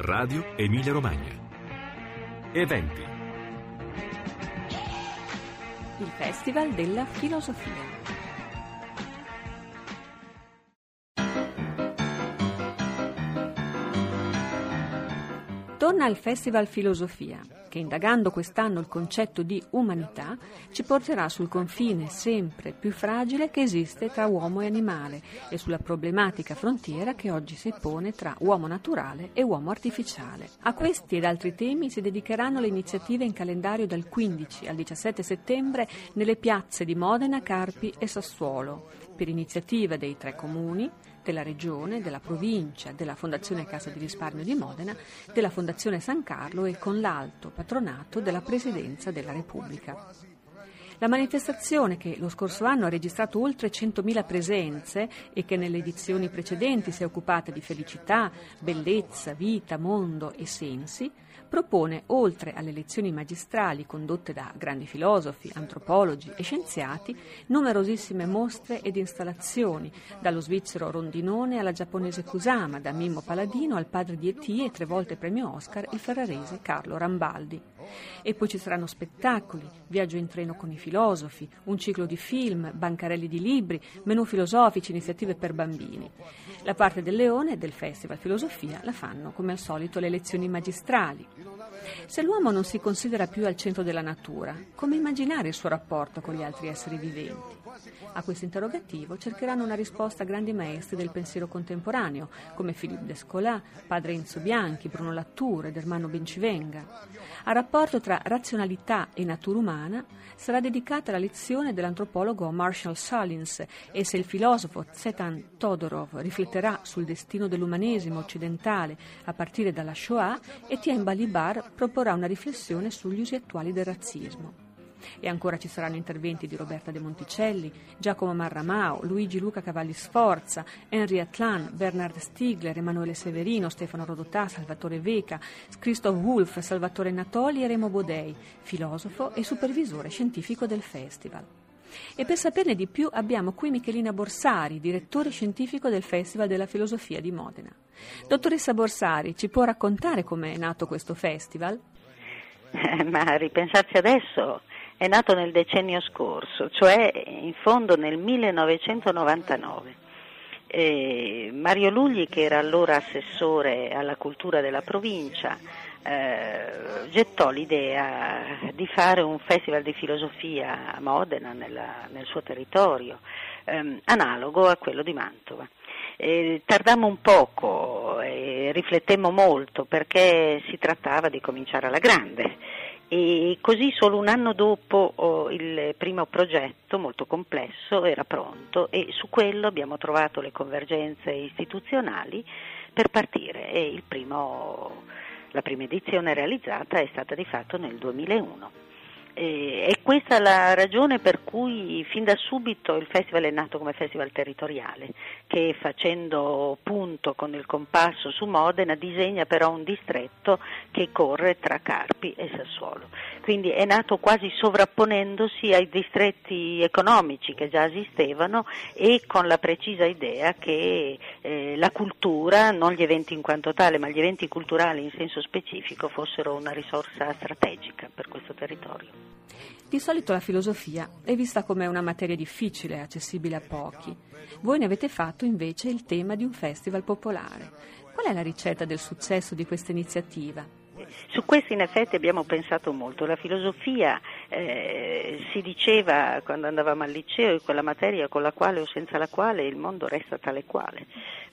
Radio Emilia Romagna. Eventi. Il Festival della Filosofia. Torna al Festival Filosofia, che indagando quest'anno il concetto di umanità ci porterà sul confine sempre più fragile che esiste tra uomo e animale e sulla problematica frontiera che oggi si pone tra uomo naturale e uomo artificiale. A questi ed altri temi si dedicheranno le iniziative in calendario dal 15 al 17 settembre nelle piazze di Modena, Carpi e Sassuolo, per iniziativa dei 3 comuni, della Regione, della Provincia, della Fondazione Cassa di Risparmio di Modena, della Fondazione San Carlo e con l'alto patronato della Presidenza della Repubblica. La manifestazione, che lo scorso anno ha registrato oltre 100.000 presenze e che nelle edizioni precedenti si è occupata di felicità, bellezza, vita, mondo e sensi, propone, oltre alle lezioni magistrali condotte da grandi filosofi, antropologi e scienziati, numerosissime mostre ed installazioni, dallo svizzero Rondinone alla giapponese Kusama, da Mimmo Paladino al padre di E.T. e 3 volte premio Oscar il ferrarese Carlo Rambaldi. E poi ci saranno spettacoli, viaggio in treno con i filosofi, un ciclo di film, bancarelli di libri, menù filosofici, iniziative per bambini. La parte del leone del Festival Filosofia la fanno, come al solito, le lezioni magistrali. Se l'uomo non si considera più al centro della natura, come immaginare il suo rapporto con gli altri esseri viventi? A questo interrogativo cercheranno una risposta grandi maestri del pensiero contemporaneo, come Philippe Descola, padre Enzo Bianchi, Bruno Latour ed Ermanno Bencivenga. Al rapporto tra razionalità e natura umana sarà dedicata la lezione dell'antropologo Marshall Sahlins e se il filosofo Tzvetan Todorov rifletterà sul destino dell'umanesimo occidentale a partire dalla Shoah, Etienne Balibar proporrà una riflessione sugli usi attuali del razzismo. E ancora ci saranno interventi di Roberta De Monticelli, Giacomo Marramao, Luigi Luca Cavalli Sforza, Henri Atlan, Bernard Stiegler, Emanuele Severino, Stefano Rodotà, Salvatore Veca, Christoph Wulff, Salvatore Natoli e Remo Bodei, filosofo e supervisore scientifico del festival. E per saperne di più abbiamo qui Michelina Borsari, direttore scientifico del Festival della Filosofia di Modena. Dottoressa Borsari, ci può raccontare come è nato questo festival? Ma a ripensarci adesso è nato nel decennio scorso, cioè in fondo nel 1999. Mario Lugli, che era allora assessore alla cultura della provincia, gettò l'idea di fare un festival di filosofia a Modena, nel suo territorio, analogo a quello di Mantova. Tardammo un poco e riflettemmo molto perché si trattava di cominciare alla grande. E così solo un anno dopo il primo progetto, molto complesso, era pronto e su quello abbiamo trovato le convergenze istituzionali per partire e la prima edizione realizzata è stata di fatto nel 2001. È questa la ragione per cui fin da subito il festival è nato come festival territoriale, che facendo punto con il compasso su Modena disegna però un distretto che corre tra Carpi e Sassuolo. Quindi è nato quasi sovrapponendosi ai distretti economici che già esistevano e con la precisa idea che la cultura, non gli eventi in quanto tale, ma gli eventi culturali in senso specifico fossero una risorsa strategica per questo territorio. Di solito la filosofia è vista come una materia difficile, accessibile a pochi. Voi ne avete fatto invece il tema di un festival popolare. Qual è la ricetta del successo di questa iniziativa? Su questo in effetti abbiamo pensato molto. La filosofia, si diceva quando andavamo al liceo, è quella materia con la quale o senza la quale il mondo resta tale quale.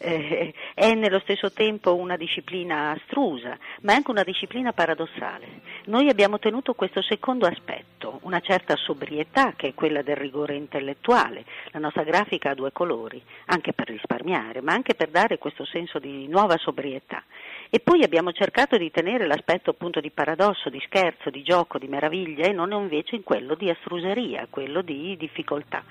È nello stesso tempo una disciplina astrusa, ma è anche una disciplina paradossale. Noi abbiamo tenuto questo secondo aspetto, una certa sobrietà che è quella del rigore intellettuale. La nostra grafica ha 2 colori, anche per risparmiare, ma anche per dare questo senso di nuova sobrietà. E poi abbiamo cercato di tenere l'aspetto appunto di paradosso, di scherzo, di gioco, di meraviglia e non invece in quello di astruseria, quello di difficoltà.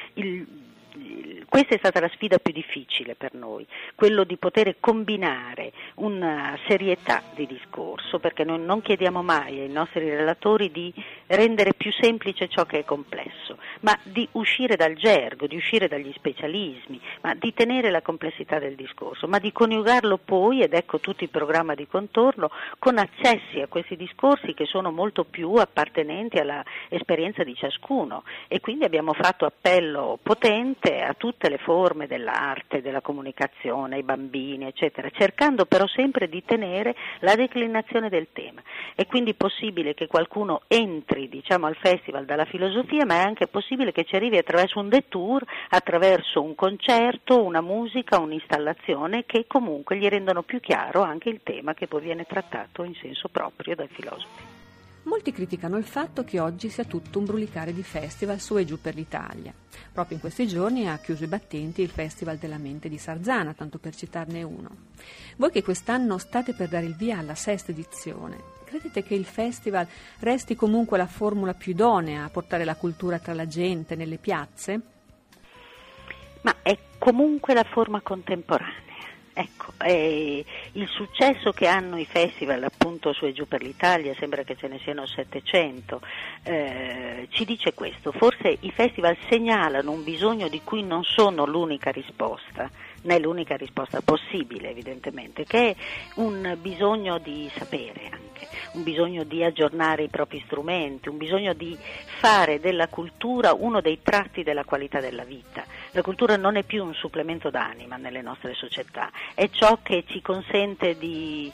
Questa è stata la sfida più difficile per noi, quello di poter combinare una serietà di discorso, perché noi non chiediamo mai ai nostri relatori di rendere più semplice ciò che è complesso, ma di uscire dal gergo, di uscire dagli specialismi, ma di tenere la complessità del discorso, ma di coniugarlo poi, ed ecco tutto il programma di contorno, con accessi a questi discorsi che sono molto più appartenenti alla esperienza di ciascuno, e quindi abbiamo fatto appello potente a tutte le forme dell'arte, della comunicazione, ai bambini, eccetera, cercando però sempre di tenere la declinazione del tema. È quindi possibile che qualcuno entri, diciamo, al festival dalla filosofia, ma è anche possibile che ci arrivi attraverso un détour, attraverso un concerto, una musica, un'installazione che comunque gli rendono più chiaro anche il tema che poi viene trattato in senso proprio dai filosofi. Molti criticano il fatto che oggi sia tutto un brulicare di festival su e giù per l'Italia. Proprio in questi giorni ha chiuso i battenti il Festival della Mente di Sarzana, tanto per citarne uno. Voi che quest'anno state per dare il via alla 6ª edizione, credete che il festival resti comunque la formula più idonea a portare la cultura tra la gente, nelle piazze? Ma è comunque la forma contemporanea. Ecco, il successo che hanno i festival appunto su e giù per l'Italia, sembra che ce ne siano 700, ci dice questo: forse i festival segnalano un bisogno di cui non sono l'unica risposta, né l'unica risposta possibile evidentemente, che è un bisogno di sapere anche, un bisogno di aggiornare i propri strumenti, un bisogno di fare della cultura uno dei tratti della qualità della vita. La cultura non è più un supplemento d'anima nelle nostre società, è ciò che ci consente di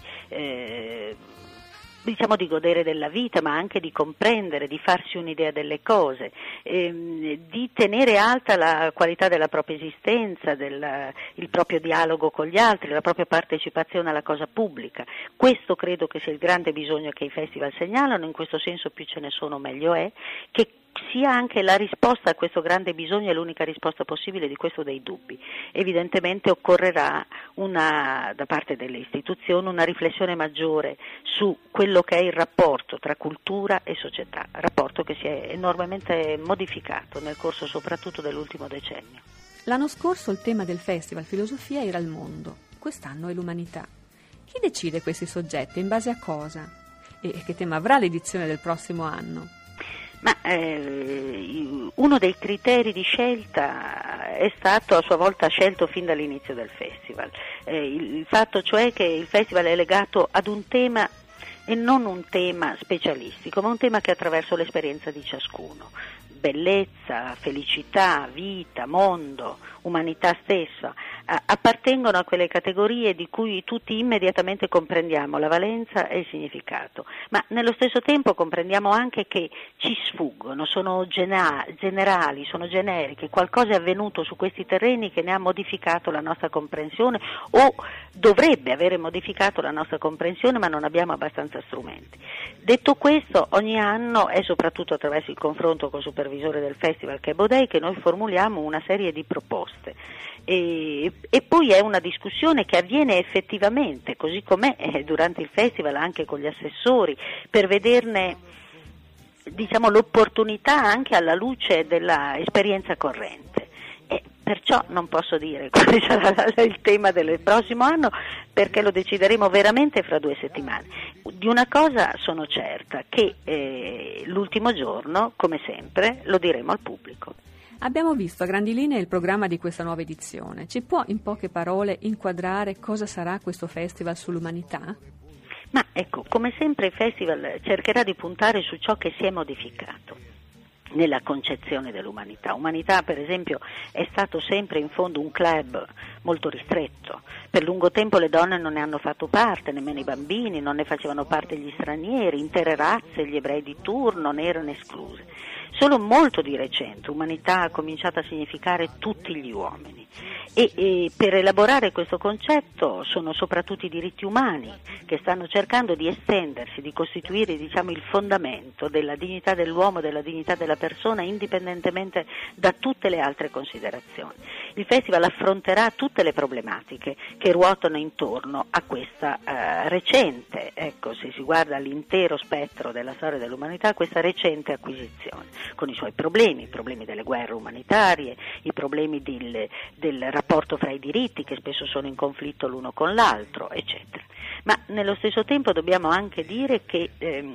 godere della vita, ma anche di comprendere, di farsi un'idea delle cose, di tenere alta la qualità della propria esistenza, il proprio dialogo con gli altri, la propria partecipazione alla cosa pubblica. Questo credo che sia il grande bisogno che i festival segnalano, in questo senso più ce ne sono meglio è, che sia anche la risposta a questo grande bisogno e l'unica risposta possibile di questo dei dubbi. Evidentemente occorrerà da parte delle istituzioni una riflessione maggiore su quello che è il rapporto tra cultura e società, rapporto che si è enormemente modificato nel corso soprattutto dell'ultimo decennio. L'anno scorso il tema del Festival Filosofia era il mondo, quest'anno è l'umanità. Chi decide questi soggetti? In base a cosa? E che tema avrà l'edizione del prossimo anno? Ma uno dei criteri di scelta è stato a sua volta scelto fin dall'inizio del festival, il fatto cioè che il festival è legato ad un tema e non un tema specialistico, ma un tema che attraverso l'esperienza di ciascuno. Bellezza, felicità, vita, mondo, umanità stessa, appartengono a quelle categorie di cui tutti immediatamente comprendiamo la valenza e il significato, ma nello stesso tempo comprendiamo anche che ci sfuggono, sono generali, sono generiche, qualcosa è avvenuto su questi terreni che ne ha modificato la nostra comprensione o dovrebbe avere modificato la nostra comprensione, ma non abbiamo abbastanza strumenti. Detto questo, ogni anno, e soprattutto attraverso il confronto col supervisore del festival che è Bodei, che noi formuliamo una serie di proposte e poi è una discussione che avviene effettivamente, così com'è durante il festival anche con gli assessori, per vederne l'opportunità anche alla luce dell'esperienza corrente. Perciò non posso dire quale sarà il tema del prossimo anno, perché lo decideremo veramente fra 2 settimane. Di una cosa sono certa, che l'ultimo giorno, come sempre, lo diremo al pubblico. Abbiamo visto a grandi linee il programma di questa nuova edizione. Ci può in poche parole inquadrare cosa sarà questo festival sull'umanità? Ma ecco, come sempre il festival cercherà di puntare su ciò che si è modificato nella concezione dell'umanità. Umanità, per esempio, è stato sempre in fondo un club molto ristretto. Per lungo tempo le donne non ne hanno fatto parte, nemmeno i bambini, non ne facevano parte gli stranieri, intere razze, gli ebrei di turno ne erano escluse. Solo molto di recente umanità ha cominciato a significare tutti gli uomini e per elaborare questo concetto sono soprattutto i diritti umani che stanno cercando di estendersi, di costituire il fondamento della dignità dell'uomo, della dignità della persona, indipendentemente da tutte le altre considerazioni. Il festival affronterà tutte le problematiche che ruotano intorno a questa recente, se si guarda l'intero spettro della storia dell'umanità, questa recente acquisizione, con i suoi problemi, i problemi delle guerre umanitarie, i problemi del rapporto fra i diritti che spesso sono in conflitto l'uno con l'altro, eccetera. Ma nello stesso tempo dobbiamo anche dire che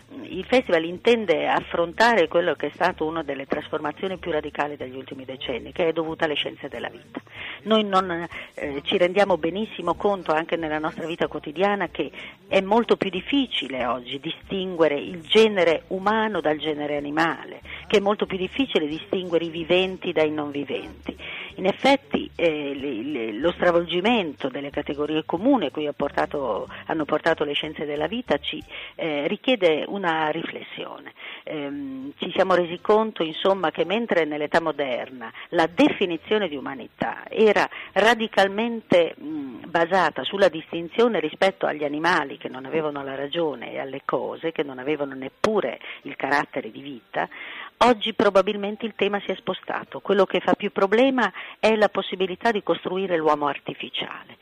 il festival intende affrontare quello che è stato una delle trasformazioni più radicali degli ultimi decenni, che è dovuta alle scienze della vita. Noi non ci rendiamo benissimo conto anche nella nostra vita quotidiana che è molto più difficile oggi distinguere il genere umano dal genere animale, che è molto più difficile distinguere i viventi dai non viventi. In effetti lo stravolgimento delle categorie comuni a cui hanno portato le scienze della vita ci richiede una riflessione. Ci siamo resi conto, insomma, che mentre nell'età moderna la definizione di umanità era radicalmente basata sulla distinzione rispetto agli animali che non avevano la ragione e alle cose che non avevano neppure il carattere di vita, oggi probabilmente il tema si è spostato. Quello che fa più problema è la possibilità di costruire l'uomo artificiale.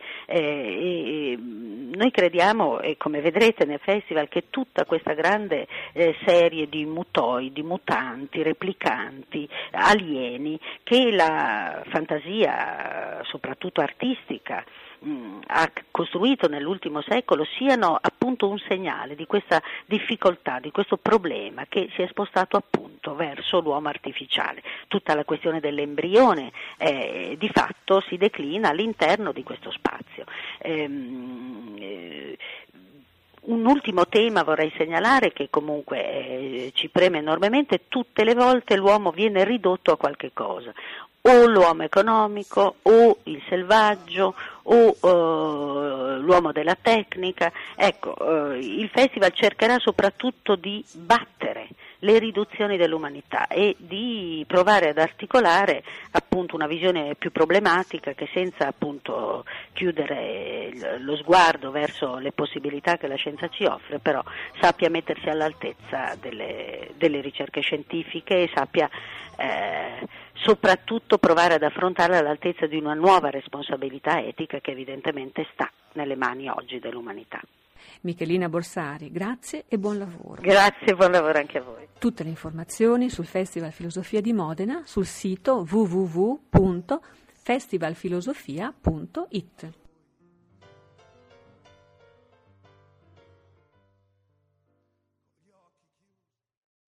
Noi crediamo, e come vedrete nel festival, che tutta questa grande serie di mutoidi, mutanti, replicanti, alieni, che la fantasia, soprattutto artistica, ha costruito nell'ultimo secolo, siano appunto un segnale di questa difficoltà, di questo problema che si è spostato appunto verso l'uomo artificiale. Tutta la questione dell'embrione di fatto si declina all'interno di questo spazio. Un ultimo tema vorrei segnalare, che comunque ci preme enormemente: tutte le volte l'uomo viene ridotto a qualche cosa, o l'uomo economico, o il selvaggio, o l'uomo della tecnica. Ecco, il festival cercherà soprattutto di battere le riduzioni dell'umanità e di provare ad articolare appunto una visione più problematica, che senza appunto chiudere lo sguardo verso le possibilità che la scienza ci offre, però sappia mettersi all'altezza delle ricerche scientifiche e sappia soprattutto provare ad affrontarla all'altezza di una nuova responsabilità etica che evidentemente sta nelle mani oggi dell'umanità. Michelina Borsari, grazie e buon lavoro. Grazie e buon lavoro anche a voi. Tutte le informazioni sul Festival Filosofia di Modena sul sito www.festivalfilosofia.it.